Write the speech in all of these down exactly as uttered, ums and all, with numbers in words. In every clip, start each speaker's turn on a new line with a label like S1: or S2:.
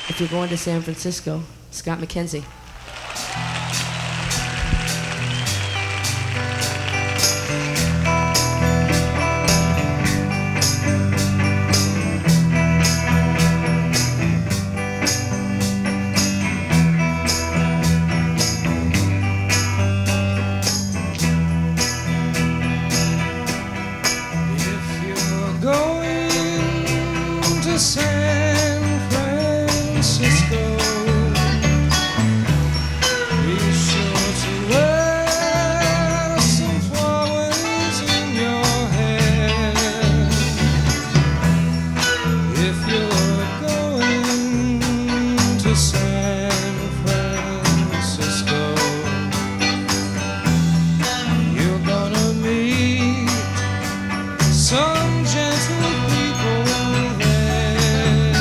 S1: If you're going to San Francisco, Scott McKenzie.
S2: San Francisco, be sure to wear some flowers in your hair. If you're going to San Francisco, you're gonna meet some gentle people there.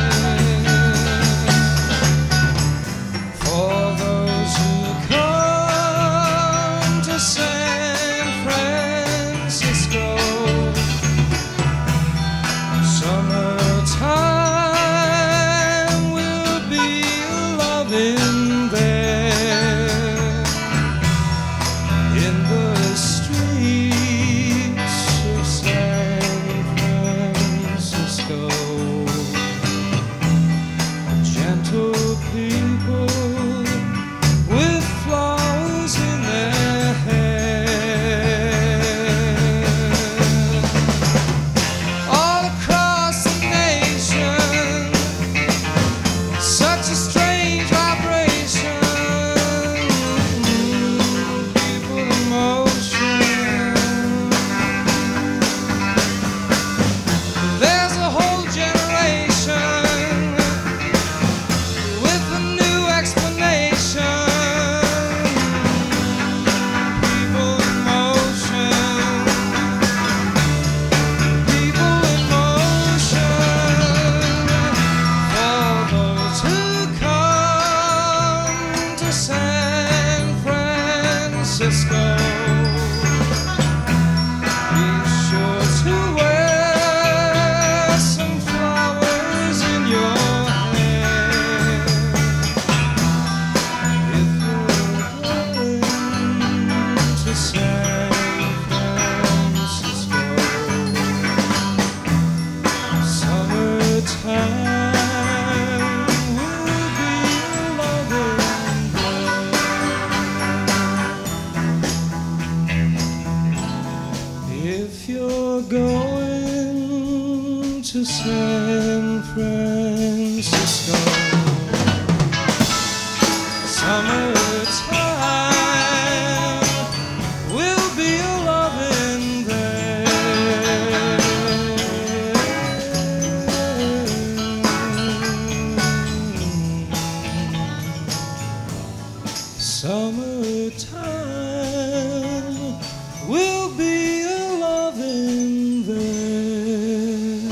S2: For those who come to San Francisco, summertime will be loving there. In the streets of San Francisco, gentle people with flowers in their hair. All across the nation, such a strange vibration, people in motion. There's a whole generation with a new explanation. People in motion. People in motion. For those who come to San Francisco, be sure to wear some flowers in your hair. If you're going to San Francisco, summertime will be loving there. If you're going to San Francisco, summertime will be loving there. Summertime will be a loving there.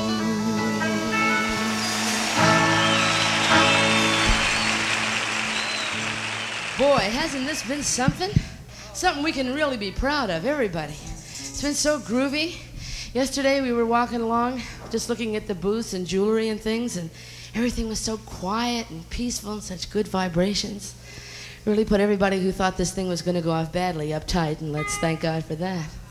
S1: Boy, hasn't this been something? Something we can really be proud of, everybody. It's been so groovy. Yesterday we were walking along, just looking at the booths and jewelry and things, and everything was so quiet and peaceful and such good vibrations. Really put everybody who thought this thing was going to go off badly uptight, and let's thank God for that.